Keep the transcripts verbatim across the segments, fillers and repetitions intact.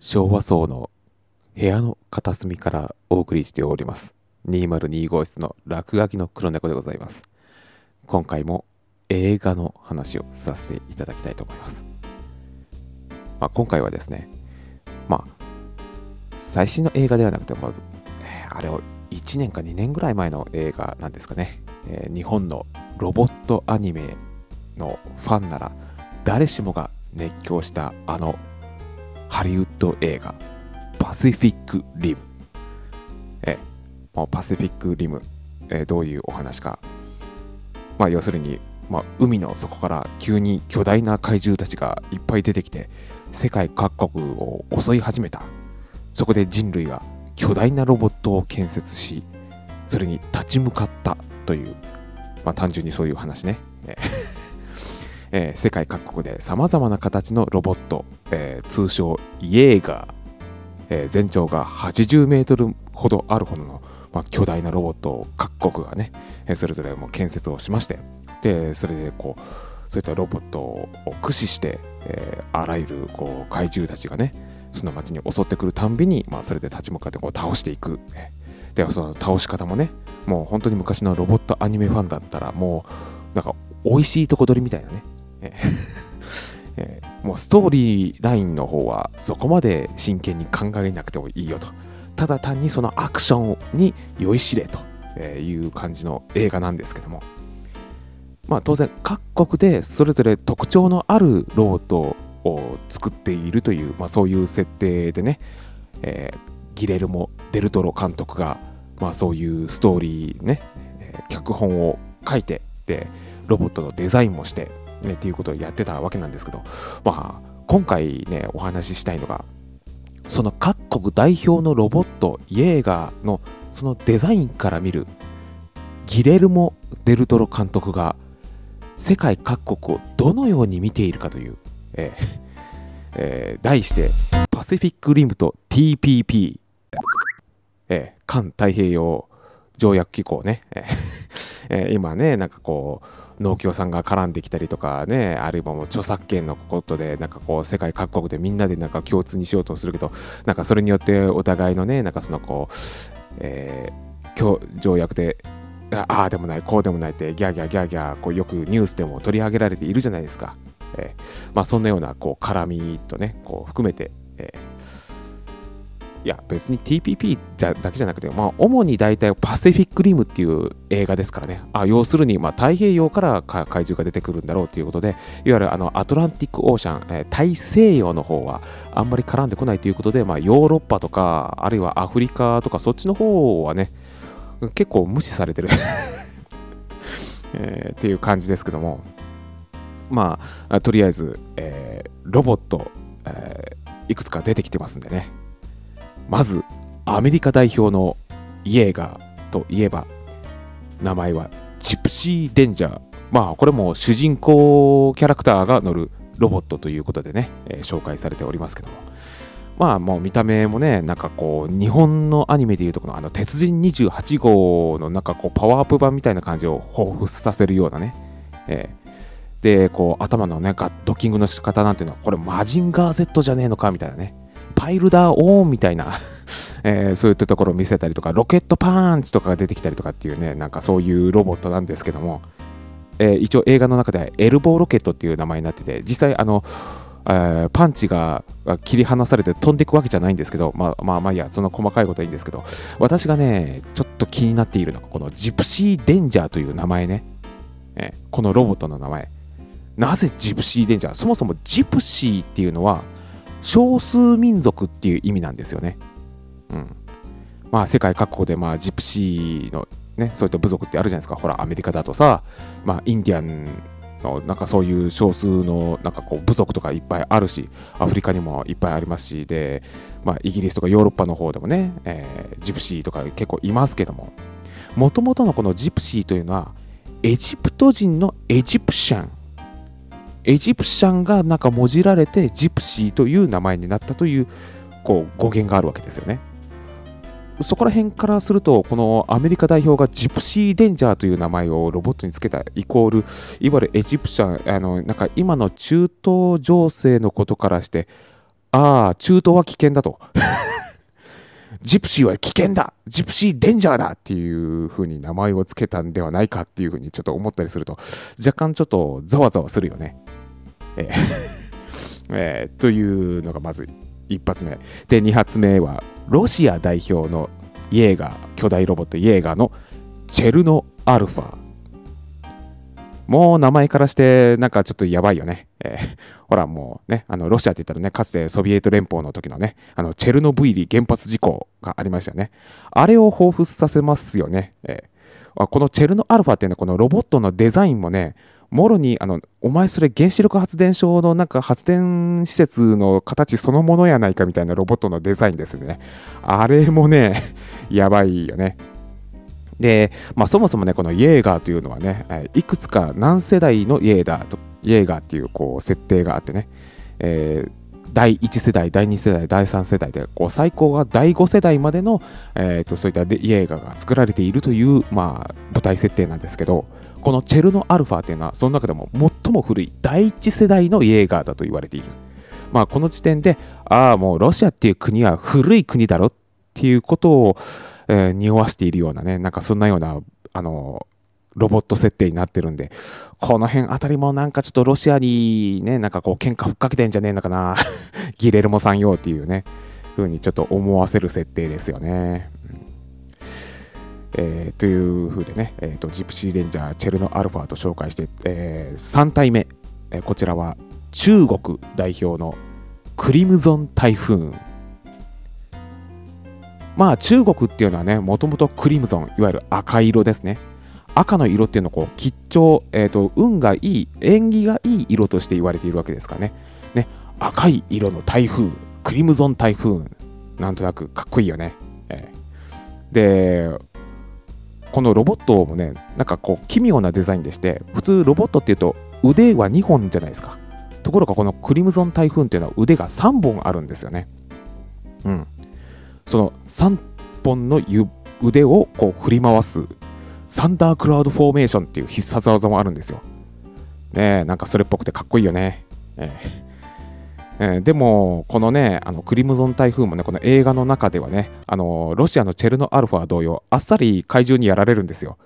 昭和層の部屋の片隅からお送りしておりますにーまるに号室の落書きの黒猫でございます。今回も映画の話をさせていただきたいと思います。まあ、今回はですね、まあ最新の映画ではなくても、あれをいちねんかにねんぐらい前の映画なんですかね、えー、日本のロボットアニメのファンなら誰しもが熱狂したあのハリウッド映画パシフィックリム、えー、もうパシフィックリム、えー、どういうお話か、まあ要するに、まあ、海の底から急に巨大な怪獣たちがいっぱい出てきて世界各国を襲い始めた。そこで人類は巨大なロボットを建設し、それに立ち向かったという、まあ単純にそういう話ね。えー、世界各国でさまざまな形のロボット、えー、通称イエーガー、えー、全長がはちじゅうメートルほどあるほどの、まあ、巨大なロボットを各国がね、えー、それぞれも建設をしまして、でそれでこうそういったロボットを駆使して、えー、あらゆるこう怪獣たちがねその街に襲ってくるたんびに、まあ、それで立ち向かってこう倒していく。でその倒し方もね、もう本当に昔のロボットアニメファンだったらもうなんか美味しいとこ取りみたいなね、えー、もうストーリーラインの方はそこまで真剣に考えなくてもいいよと、ただ単にそのアクションに酔いしれという感じの映画なんですけども、まあ当然各国でそれぞれ特徴のあるロボットを作っているという、まあ、そういう設定でね、えー、ギレルモ・デルトロ監督が、まあ、そういうストーリーね、えー、脚本を書いてでロボットのデザインもして、ね、っていうことをやってたわけなんですけど、まあ、今回ねお話ししたいのがその各国代表のロボットイエーガーのそのデザインから見るギレルモ・デルトロ監督が世界各国をどのように見ているかという、えーえー、題してパシフィックリムと ティーピーピー、えー、環太平洋条約機構ね、えー、今ねなんかこう農協さんが絡んできたりとかね、あるいはもう著作権のことでなんかこう世界各国でみんなでなんか共通にしようとするけど、なんかそれによってお互いのねなんかそのこう、えー、条約でああでもないこうでもないってギャーギャーギャーギャーこうよくニュースでも取り上げられているじゃないですか。えー、まあそんなようなこう絡みとねこう含めて、えー、いや別に ティーピーピー じゃだけじゃなくて、まあ主に大体パシフィックリムっていう映画ですからね。あ要するにまあ太平洋から怪獣が出てくるんだろうということで、いわゆるあのアトランティックオーシャン、えー、大西洋の方はあんまり絡んでこないということで、まあヨーロッパとかあるいはアフリカとかそっちの方はね結構無視されてる、えー、っていう感じですけども、まあとりあえず、えー、ロボット、えー、いくつか出てきてますんでね。まずアメリカ代表のイエーガーといえば名前はジプシーデンジャー。まあこれも主人公キャラクターが乗るロボットということでね、えー、紹介されておりますけども、まあもう見た目もねなんかこう日本のアニメでいうとこのあの鉄人にじゅうはち号のなんかこうパワーアップ版みたいな感じを彷彿させるようなね、えー、でこう頭のねドッキングの仕方なんていうのはこれマジンガー Z じゃねえのかみたいなね、パイルダーオーンみたいな、えー、そういったところを見せたりとか、ロケットパンチとかが出てきたりとかっていうねなんかそういうロボットなんですけども、えー、一応映画の中ではエルボーロケットっていう名前になってて、実際あのえー、パンチが切り離されて飛んでいくわけじゃないんですけど、まあまあまあいやその細かいことはいいんですけど、私がねちょっと気になっているのがこのジプシーデンジャーという名前ね、えー、このロボットの名前、なぜジプシーデンジャー、そもそもジプシーっていうのは少数民族っていう意味なんですよね。うん、まあ世界各国でまあジプシーのねそういった部族ってあるじゃないですか。ほらアメリカだとさ、まあインディアンなんかそういう少数のなんかこう部族とかいっぱいあるし、アフリカにもいっぱいありますし、で、まあ、イギリスとかヨーロッパの方でもね、えー、ジプシーとか結構いますけども、もともとのこのジプシーというのはエジプト人のエジプシャンエジプシャンがなんかもじられてジプシーという名前になったという、こう語源があるわけですよね。そこら辺からするとこのアメリカ代表がジプシーデンジャーという名前をロボットにつけたイコールいわゆるエジプシャン、あのなんか今の中東情勢のことからしてああ、中東は危険だと。ジプシーは危険だ、ジプシーデンジャーだっていう風に名前をつけたんではないかっていう風にちょっと思ったりすると、若干ちょっとざわざわするよね。えーえー、というのがまず一発目で、二発目はロシア代表のイエーガー、巨大ロボットイエーガーのチェルノアルファ。もう名前からしてなんかちょっとやばいよね。えー、ほらもうね、あのロシアって言ったらね、かつてソビエト連邦の時のね、あのチェルノブイリ原発事故がありましたよね。あれを彷彿させますよね。えー、このチェルノアルファっていうのはこのロボットのデザインもね、もろにあのお前それ原子力発電所のなんか発電施設の形そのものやないかみたいなロボットのデザインですね。あれもね、やばいよね。で、まあ、そもそもね、このイエーガーというのはね、いくつか何世代のイエーガーと、イエーガーっていうこう設定があってね、えー、だいいち世代、だいに世代、だいさん世代で、こう最高がだいご世代までの、えー、とそういったイエーガーが作られているという、まあ、舞台設定なんですけど、このチェルノアルファっていうのは、その中でも最も古いだいいち世代のイエーガーだと言われている。まあ、この時点で、ああ、もうロシアっていう国は古い国だろっていうことを、えー、匂わせているようなね、なんかそんなような、あのー、ロボット設定になってるんで、この辺あたりもなんかちょっとロシアにね、なんかこう喧嘩ふっかけてんじゃねえのかな、ギレルモさんよっていうね、風にちょっと思わせる設定ですよね。うんえー、という風でね、えーと、ジプシーレンジャーチェルノアルファと紹介して、えー、さん体目、えー、こちらは中国代表のクリムゾン台風。まあ中国っていうのはね、もともとクリムゾン、いわゆる赤色ですね。赤の色っていうのをこう吉兆、えーと、運がいい、縁起がいい色として言われているわけですからね。ね、赤い色の台風、クリムゾン台風、なんとなくかっこいいよね。えー、で、このロボットもね、なんかこう奇妙なデザインでして、普通ロボットっていうと腕はにほんじゃないですか。ところがこのクリムゾン台風っていうのは腕がさんぼんあるんですよね。うん。そのさんぼんの腕をこう振り回すサンダークラウドフォーメーションっていう必殺技もあるんですよ。ねえ、なんかそれっぽくてかっこいいよね。ええええ、でもこのね、あのクリムゾン台風もね、この映画の中ではね、あのロシアのチェルノアルファ同様、あっさり怪獣にやられるんですよ。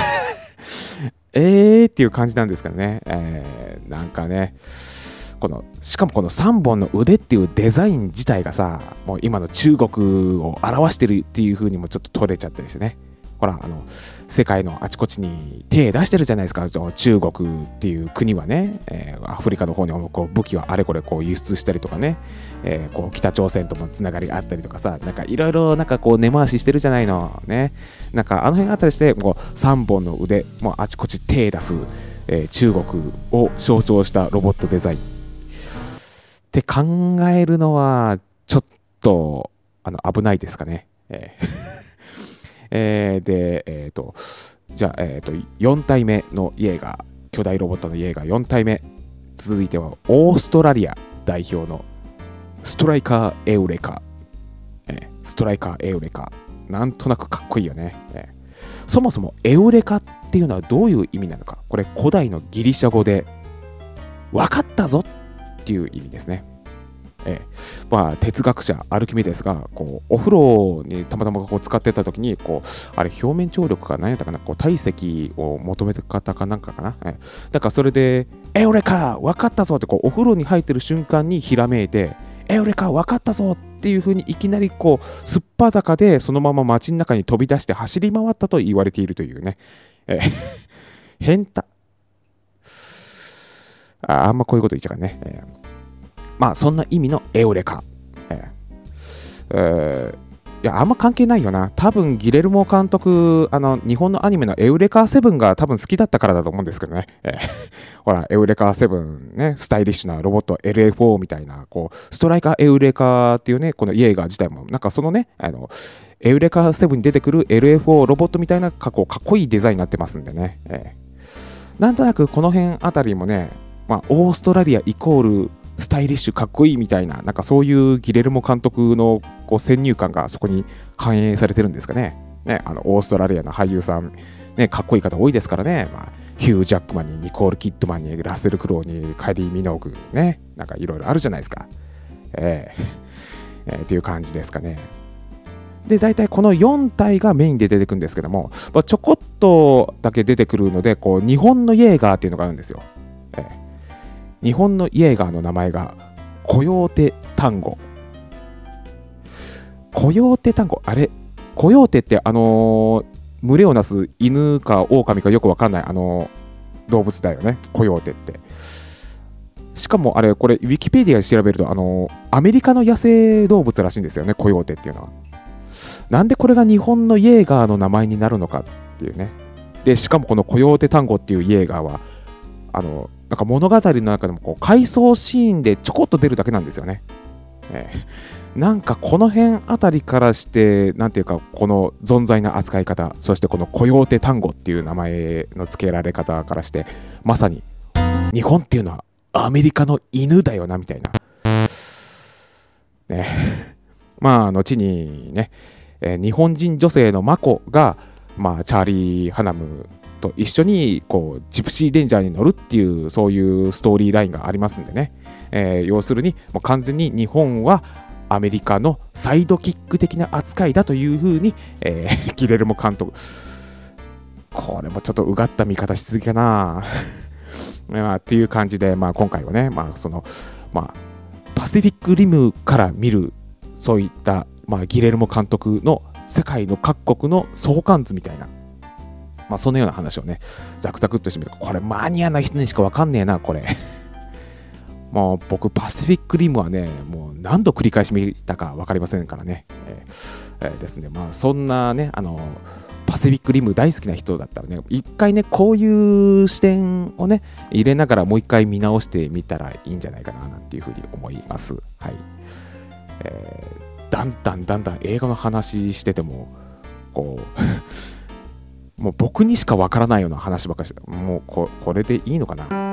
えーっていう感じなんですけどね、えー、なんかね、このしかもこのさんぼんの腕っていうデザイン自体がさ、もう今の中国を表してるっていう風にもちょっと取れちゃったりしてね。ほら、あの世界のあちこちに手出してるじゃないですか。中国っていう国はね、えー、アフリカの方にもこう武器はあれこれこう輸出したりとかね、えー、こう北朝鮮ともつながりがあったりとかさ、なんかいろいろなんかこう根回ししてるじゃないのね。なんかあの辺あったりして、こうさんぼんの腕、もうあちこち手出す、えー、中国を象徴したロボットデザインって考えるのはちょっとあの危ないですかね。えーえー、で、えーと、じゃあ、えーと、よん体目のイエーガー、巨大ロボットのイエーガーよん体目。続いてはオーストラリア代表のストライカーエウレカ。えー、ストライカーエウレカ。なんとなくかっこいいよね。えー、そもそもエウレカっていうのはどういう意味なのか。これ古代のギリシャ語で分かったぞっていう意味ですね。ええ、まあ哲学者アルキメデスがこうお風呂にたまたまこう使ってた時にこうあれ表面張力か何やったかな、こう体積を求め方かなんかかな、ええ、だからそれでエウレカ分かったぞってこうお風呂に入ってる瞬間にひらめいてエウレカ分かったぞっていう風にいきなりこうすっぱだかでそのまま街の中に飛び出して走り回ったと言われているというね、ええ、変態。あ, あんまこういうこと言っちゃうからね、ええ、まあそんな意味のエウレカ、えーえー、いやあんま関係ないよな。多分ギレルモ監督、あの日本のアニメのエウレカセブンが多分好きだったからだと思うんですけどね、えー、ほらエウレカセブンね、スタイリッシュなロボット エルエフオー みたいなこうストライカーエウレカっていうね、このイエーガー自体もなんかそのね、あのエウレカセブンに出てくる エルエフオー ロボットみたいなかっこいいデザインになってますんでね、えー、なんとなくこの辺あたりもね、まあ、オーストラリアイコールスタイリッシュかっこいいみたいな、なんかそういうギレルモ監督のこう先入観がそこに反映されてるんですかね。ね、あのオーストラリアの俳優さん、ね、かっこいい方多いですからね、まあ、ヒュー・ジャックマンにニコール・キッドマンにラッセル・クロウにカイリー・ミノーグね、なんかいろいろあるじゃないですか。 えーえー、っていう感じですかね。で、大体このよん体がメインで出てくるんですけども、まあ、ちょこっとだけ出てくるので、こう日本のイエーガーっていうのがあるんですよ。えー、日本のイエーガーの名前がコヨーテタンゴ。コヨーテタンゴ、あれコヨーテってあのー、群れをなす犬か狼かよくわかんないあのー、動物だよね、コヨーテって。しかもあれ、これウィキペディアで調べると、あのー、アメリカの野生動物らしいんですよね、コヨーテっていうのは。なんでこれが日本のイエーガーの名前になるのかっていうね。で、しかもこのコヨーテタンゴっていうイエーガーは、あのなんか物語の中でもこう回想シーンでちょこっと出るだけなんですよね。えー、なんかこの辺あたりからして、なんていうか、この存在な扱い方、そしてこのコヨーテタンゴっていう名前の付けられ方からして、まさに日本っていうのはアメリカの犬だよなみたいな。ね、まあ後にね、えー、日本人女性のマコが、まあ、チャーリー・ハナムと一緒にこうジプシーデンジャーに乗るっていう、そういうストーリーラインがありますんでね、えー、要するにもう完全に日本はアメリカのサイドキック的な扱いだというふうに、えー、ギレルモ監督、これもちょっとうがった見方しすぎかなまあ、っていう感じで、まあ、今回はね、まあそのまあ、パシフィックリムから見るそういった、まあ、ギレルモ監督の世界の各国の相関図みたいな、まあ、そのような話をね、ザクザクっとしてみる。これマニアな人にしか分かんねえな、これ。もう僕、パシフィックリムはね、もう何度繰り返し見たか分かりませんからね。えーえー、ですね、まあ、そんなね、あの、パシフィックリム大好きな人だったらね、一回ね、こういう視点をね、入れながらもう一回見直してみたらいいんじゃないかな、なんていうふうに思います。はい。えー、だんだんだんだん映画の話してても、こう、もう僕にしかわからないような話ばっかりして、もう こ, これでいいのかな。